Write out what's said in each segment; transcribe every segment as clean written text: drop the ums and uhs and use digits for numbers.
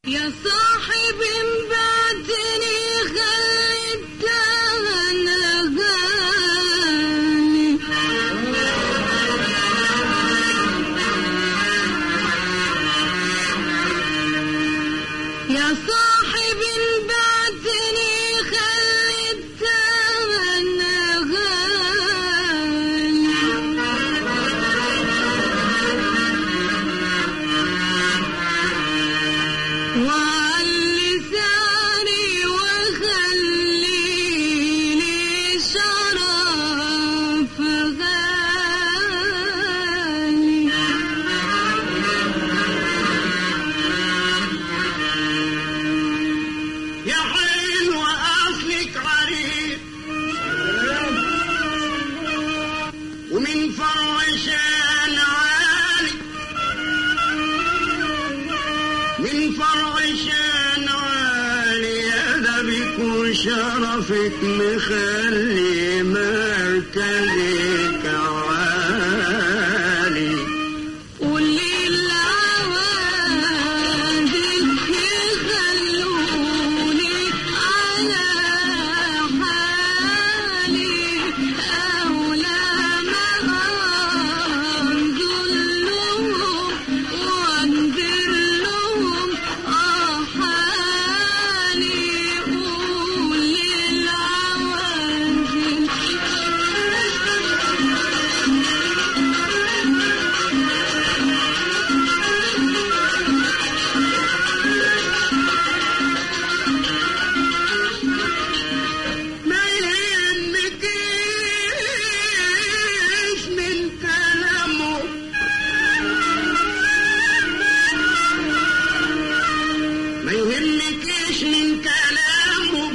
يا صاحب بعتني خليتها انا غالي يا صاحب بعتني خليتها انا غالي وعلي سعري وخليلي شرف غالي يا حلوة أصلك عريق ومن فرشان عالي من فرشان عالي هذا بيكون شرفك مخلي مركزك عالي واللي العوادل يخلوني على حالي أولى ما أنزل لهم وأنزل لهم حالي واللي العوادل ما يهمكيش من كلامه ما يهمكيش من كلامه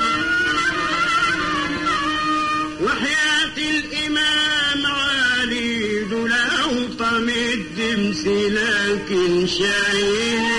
وحياة الإمام علي دول أوطى من الدمس لكن شايل